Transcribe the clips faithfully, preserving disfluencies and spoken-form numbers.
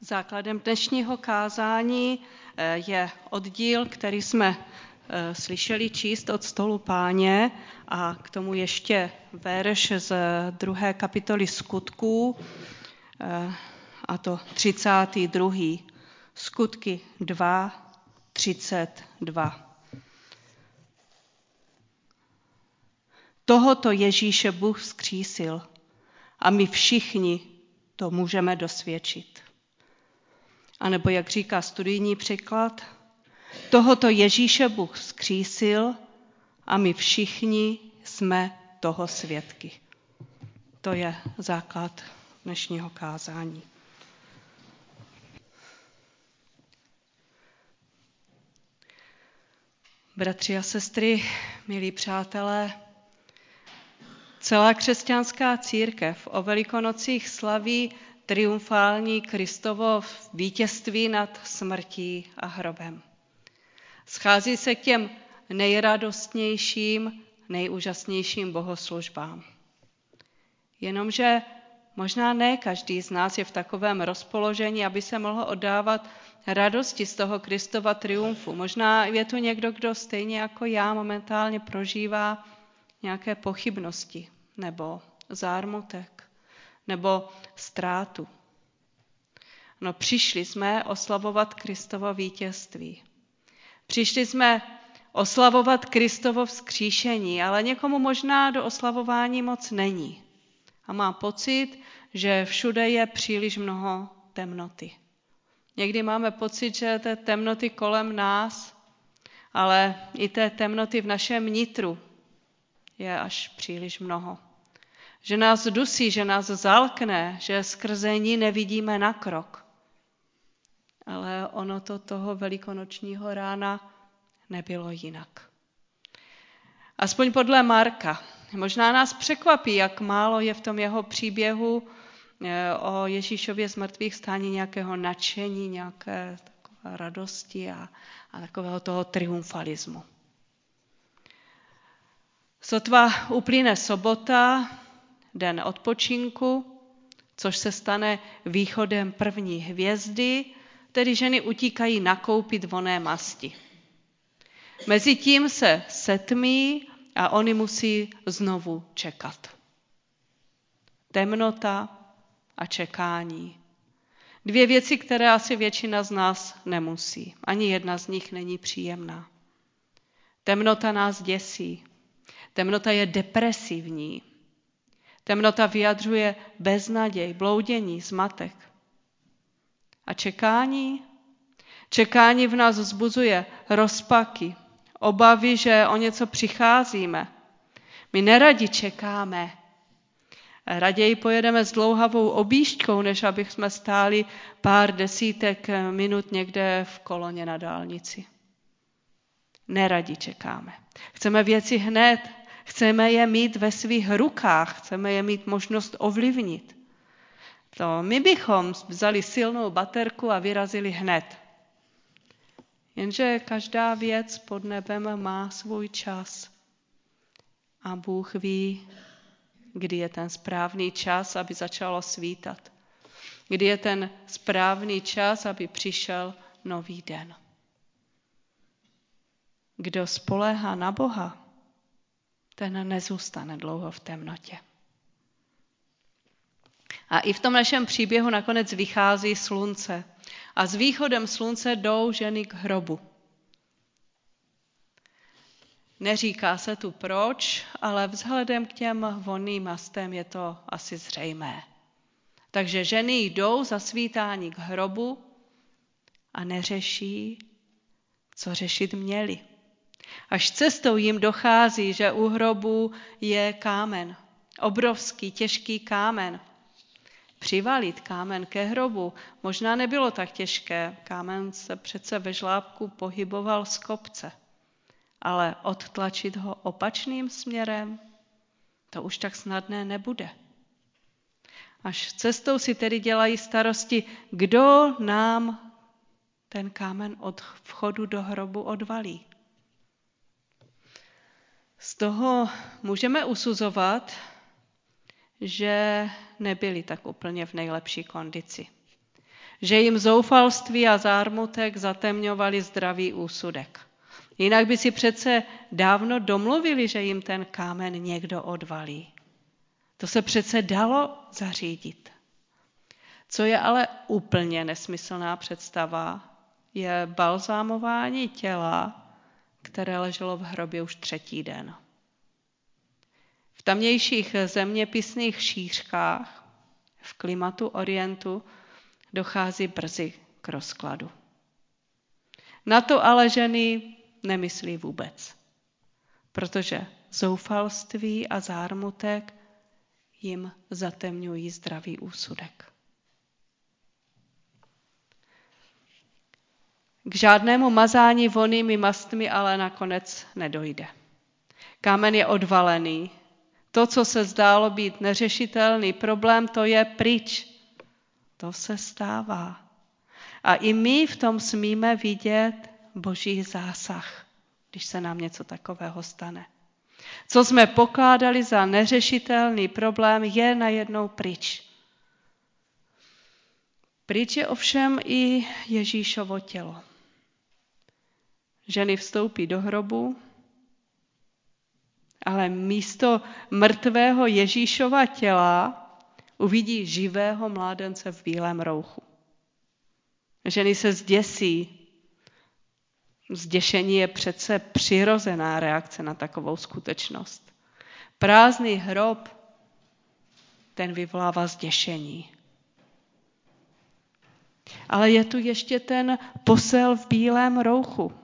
Základem dnešního kázání je oddíl, který jsme slyšeli číst od stolu Páně a k tomu ještě verš z druhé kapitoly Skutků, a to třicátý druhý Skutky dva, třicet dva. Tohoto Ježíše Bůh vzkřísil a my všichni to můžeme dosvědčit. A nebo jak říká studijní překlad, tohoto Ježíše Bůh vzkřísil a my všichni jsme toho svědky. To je základ dnešního kázání. Bratři a sestry, milí přátelé, celá křesťanská církev o Velikonocích slaví triumfální Kristovo vítězství nad smrtí a hrobem. Schází se k těm nejradostnějším, nejúžasnějším bohoslužbám. Jenomže možná ne každý z nás je v takovém rozpoložení, aby se mohl oddávat radosti z toho Kristova triumfu. Možná je tu někdo, kdo stejně jako já momentálně prožívá nějaké pochybnosti nebo zármutek nebo ztrátu. No, přišli jsme oslavovat Kristovo vítězství. Přišli jsme oslavovat Kristovo vzkříšení, ale někomu možná do oslavování moc není. A má pocit, že všude je příliš mnoho temnoty. Někdy máme pocit, že té temnoty kolem nás, ale i té temnoty v našem nitru je až příliš mnoho. Že nás dusí, že nás zalkne, že skrze ní nevidíme na krok. Ale ono to toho velikonočního rána nebylo jinak. Aspoň podle Marka. Možná nás překvapí, jak málo je v tom jeho příběhu o Ježíšově zmrtvých stání nějakého nadšení, nějaké takové radosti a, a takového toho triumfalismu. Sotva uplyne sobota, den odpočinku, což se stane východem první hvězdy, tedy ženy utíkají nakoupit vonné masti. Mezitím se setmí a oni musí znovu čekat. Temnota a čekání. Dvě věci, které asi většina z nás nemusí. Ani jedna z nich není příjemná. Temnota nás děsí. Temnota je depresivní. Temnota vyjadřuje beznaděj, bloudění, zmatek. A čekání? Čekání v nás vzbuzuje rozpaky, obavy, že o něco přicházíme. My neradi čekáme. Raději pojedeme s dlouhavou objížďkou, než abychom stáli pár desítek minut někde v koloně na dálnici. Neradi čekáme. Chceme věci hned, chceme je mít ve svých rukách, chceme je mít možnost ovlivnit. To my bychom vzali silnou baterku a vyrazili hned. Jenže každá věc pod nebem má svůj čas. A Bůh ví, kdy je ten správný čas, aby začalo svítat. Kdy je ten správný čas, aby přišel nový den. Kdo spoléhá na Boha, ten nezůstane dlouho v temnotě. A i v tom našem příběhu nakonec vychází slunce. A s východem slunce jdou ženy k hrobu. Neříká se tu proč, ale vzhledem k těm vonným mastem je to asi zřejmé. Takže ženy jdou za svítání k hrobu a neřeší, co řešit měli. Až cestou jim dochází, že u hrobu je kámen. Obrovský, těžký kámen. Přivalit kámen ke hrobu možná nebylo tak těžké. Kámen se přece ve žlábku pohyboval z kopce. Ale odtlačit ho opačným směrem, to už tak snadné nebude. Až cestou si tedy dělají starosti, kdo nám ten kámen od vchodu do hrobu odvalí. Z toho můžeme usuzovat, že nebyli tak úplně v nejlepší kondici. že jim zoufalství a zármutek zatemňovali zdravý úsudek. Jinak by si přece dávno domluvili, že jim ten kámen někdo odvalí. To se přece dalo zařídit. Co je ale úplně nesmyslná představa, je balzámování těla, které leželo v hrobě už třetí den. V tamnějších zeměpisných šířkách, v klimatu Orientu, dochází brzy k rozkladu. Na to ale ženy nemyslí vůbec, protože zoufalství a zármutek jim zatemňují zdravý úsudek. K žádnému mazání vonnými mastmi ale nakonec nedojde. Kámen je odvalený. To, co se zdálo být neřešitelný problém, to je pryč. To se stává. A i my v tom smíme vidět Boží zásah, když se nám něco takového stane. Co jsme pokládali za neřešitelný problém, je najednou pryč. Pryč je ovšem i Ježíšovo tělo. Ženy vstoupí do hrobu, ale místo mrtvého Ježíšova těla uvidí živého mládence v bílém rouchu. Ženy se zděsí. Zděšení je přece přirozená reakce na takovou skutečnost. Prázdný hrob, ten vyvolává zděšení. Ale je tu ještě ten posel v bílém rouchu.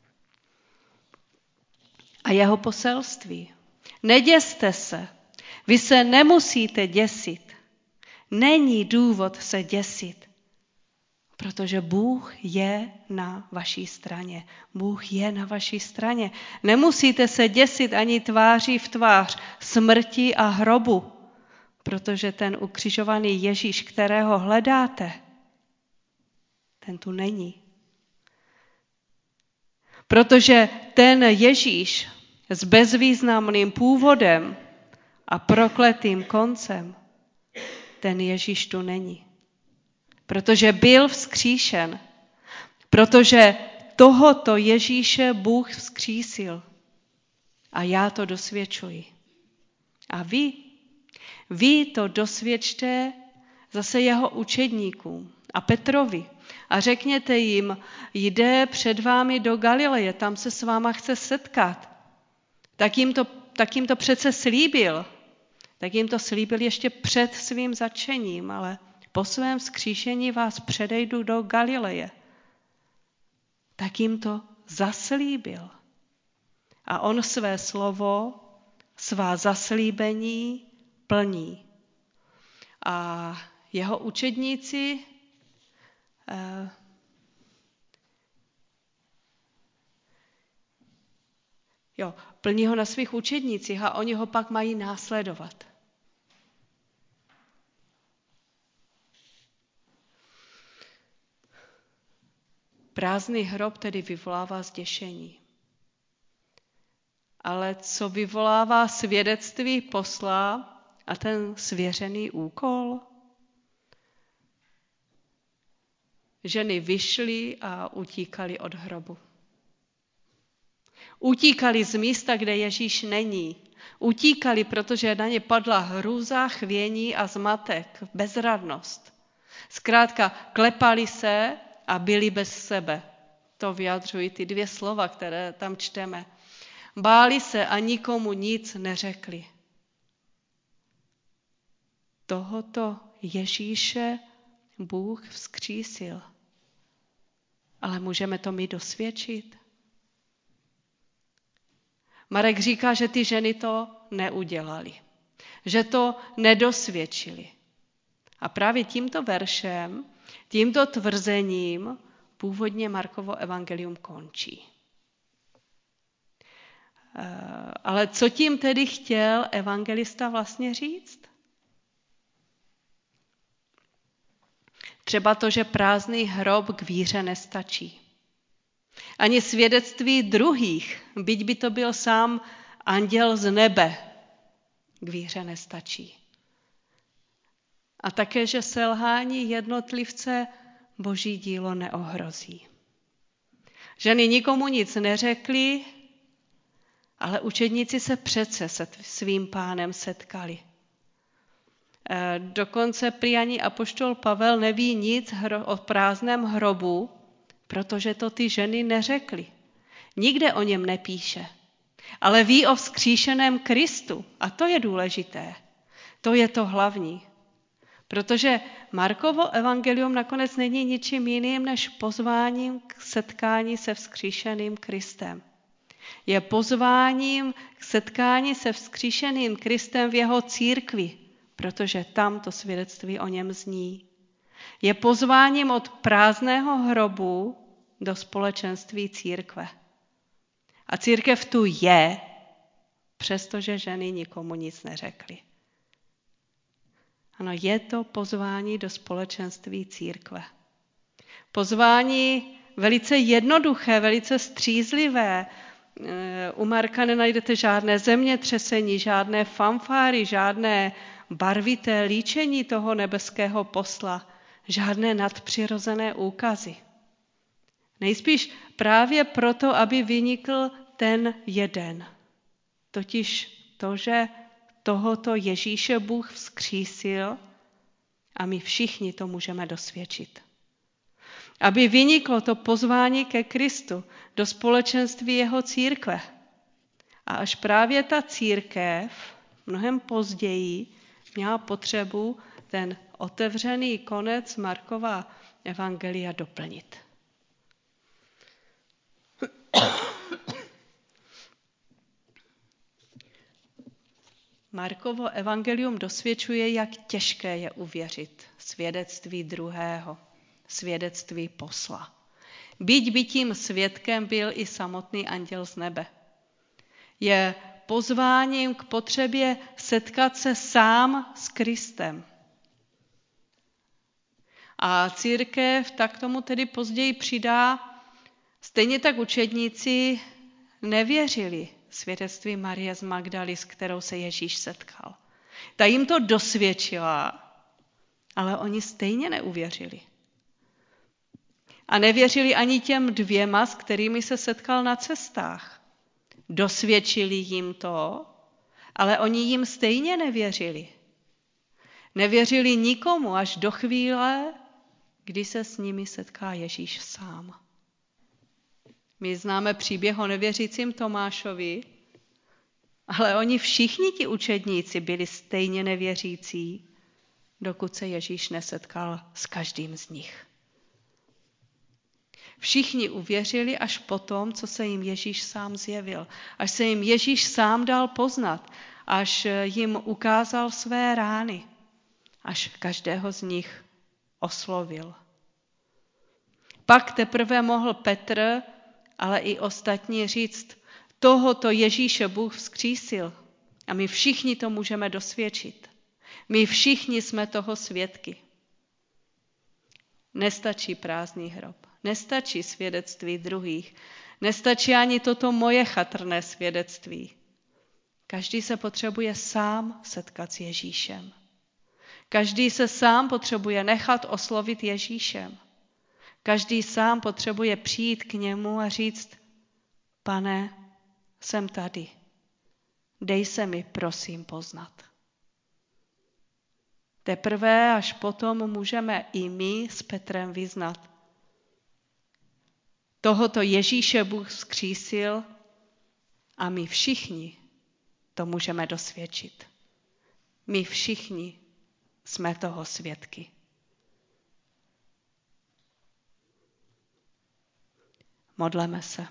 A jeho poselství. Neděste se. Vy se nemusíte děsit. Není důvod se děsit. Protože Bůh je na vaší straně. Bůh je na vaší straně. Nemusíte se děsit ani tváří v tvář smrti a hrobu. Protože ten ukřižovaný Ježíš, kterého hledáte, ten tu není. Protože ten Ježíš s bezvýznamným původem a prokletým koncem, ten Ježíš tu není. Protože byl vzkříšen. Protože tohoto Ježíše Bůh vzkřísil. A já to dosvědčuji. A vy, vy to dosvědčte zase jeho učedníkům a Petrovi. A řekněte jim, jde před vámi do Galileje, tam se s váma chce setkat. Tak jim to, tak jim to přece slíbil. Tak jim to slíbil ještě před svým zatčením, ale po svém vzkříšení vás předejdu do Galileje. Tak jim to zaslíbil. A on své slovo, svá zaslíbení plní. A jeho učedníci eh, jo, plní ho na svých učednících a oni ho pak mají následovat. Prázdný hrob tedy vyvolává zděšení. Ale co vyvolává svědectví posla a ten svěřený úkol? Ženy vyšly a utíkaly od hrobu. Utíkali z místa, kde Ježíš není. Utíkali, protože na ně padla hrůza, chvění a zmatek, bezradnost. Zkrátka, klepali se a byli bez sebe. To vyjadřují ty dvě slova, které tam čteme. Báli se a nikomu nic neřekli. Tohoto Ježíše Bůh vzkřísil. Ale můžeme to my dosvědčit? Marek říká, že ty ženy to neudělali. Že to nedosvědčili. A právě tímto veršem, tímto tvrzením původně Markovo evangelium končí. Ale co tím tedy chtěl evangelista vlastně říct? Třeba to, že prázdný hrob k víře nestačí. Ani svědectví druhých, byť by to byl sám anděl z nebe, k víře nestačí. A také, že selhání jednotlivce Boží dílo neohrozí. Ženy nikomu nic neřekly, ale učedníci se přece se svým pánem setkali. Dokonce prý ani apoštol Pavel neví nic o prázdném hrobu, protože to ty ženy neřekly. Nikde o něm nepíše, ale ví o vzkříšeném Kristu a to je důležité. To je to hlavní. Protože Markovo evangelium nakonec není ničím jiným než pozváním k setkání se vzkříšeným Kristem. Je pozváním k setkání se vzkříšeným Kristem v jeho církvi, protože tam to svědectví o něm zní. Je pozváním od prázdného hrobu do společenství církve. A církev tu je, přestože ženy nikomu nic neřekly. Ano, je to pozvání do společenství církve. Pozvání velice jednoduché, velice střízlivé. U Marka nenajdete žádné zemětřesení, žádné fanfáry, žádné barvité líčení toho nebeského posla, žádné nadpřirozené úkazy. Nejspíš právě proto, aby vynikl ten jeden. Totiž to, že tohoto Ježíše Bůh vzkřísil a my všichni to můžeme dosvědčit. Aby vyniklo to pozvání ke Kristu do společenství jeho církve. A až právě ta církev mnohem později měla potřebu ten otevřený konec Markova evangelia doplnit. Markovo evangelium dosvědčuje, jak těžké je uvěřit svědectví druhého, svědectví posla. Byť by tím svědkem byl i samotný anděl z nebe. Je pozváním k potřebě setkat se sám s Kristem. A církev tak tomu tedy později přidá, stejně tak učedníci nevěřili svědectví Marie z Magdaly, s kterou se Ježíš setkal. Ta jim to dosvědčila, ale oni stejně neuvěřili. A nevěřili ani těm dvěma, s kterými se setkal na cestách. Dosvědčili jim to, ale oni jim stejně nevěřili. Nevěřili nikomu až do chvíle, kdy se s nimi setká Ježíš sám. My známe příběh o nevěřícím Tomášovi, ale oni všichni ti učedníci byli stejně nevěřící, dokud se Ježíš nesetkal s každým z nich. Všichni uvěřili až potom, co se jim Ježíš sám zjevil. Až se jim Ježíš sám dal poznat, až jim ukázal své rány, až každého z nich oslovil. Pak teprve mohl Petr, ale i ostatní říct, tohoto Ježíše Bůh vzkřísil a my všichni to můžeme dosvědčit. My všichni jsme toho svědky. Nestačí prázdný hrob, nestačí svědectví druhých, nestačí ani toto moje chatrné svědectví. Každý se potřebuje sám setkat s Ježíšem. Každý se sám potřebuje nechat oslovit Ježíšem. Každý sám potřebuje přijít k němu a říct, Pane, jsem tady. Dej se mi, prosím, poznat. Teprve až potom můžeme i my s Petrem vyznat. Tohoto Ježíše Bůh vzkřísil a my všichni to můžeme dosvědčit. My všichni jsme toho svědky. Modleme se.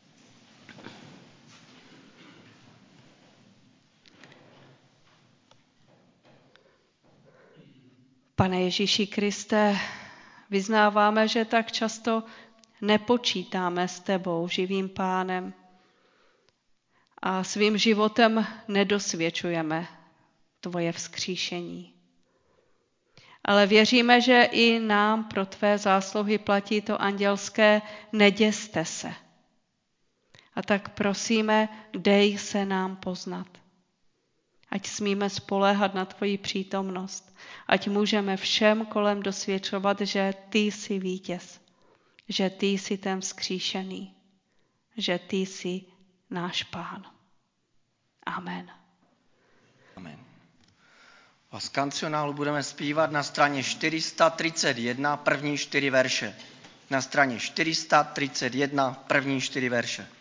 Pane Ježíši Kriste, vyznáváme, že tak často nepočítáme s tebou, živým Pánem, a svým životem nedosvědčujeme tvoje vzkříšení. Ale věříme, že i nám pro tvé zásluhy platí to andělské neděste se. A tak prosíme, dej se nám poznat. Ať smíme spoléhat na tvoji přítomnost. Ať můžeme všem kolem dosvědčovat, že ty jsi vítěz. Že ty jsi ten vzkříšený. Že ty jsi náš Pán. Amen. Amen. A z kancionálu budeme zpívat na straně čtyři sta třicet jedna, první čtyři verše. Na straně čtyři sta třicet jedna, první čtyři verše.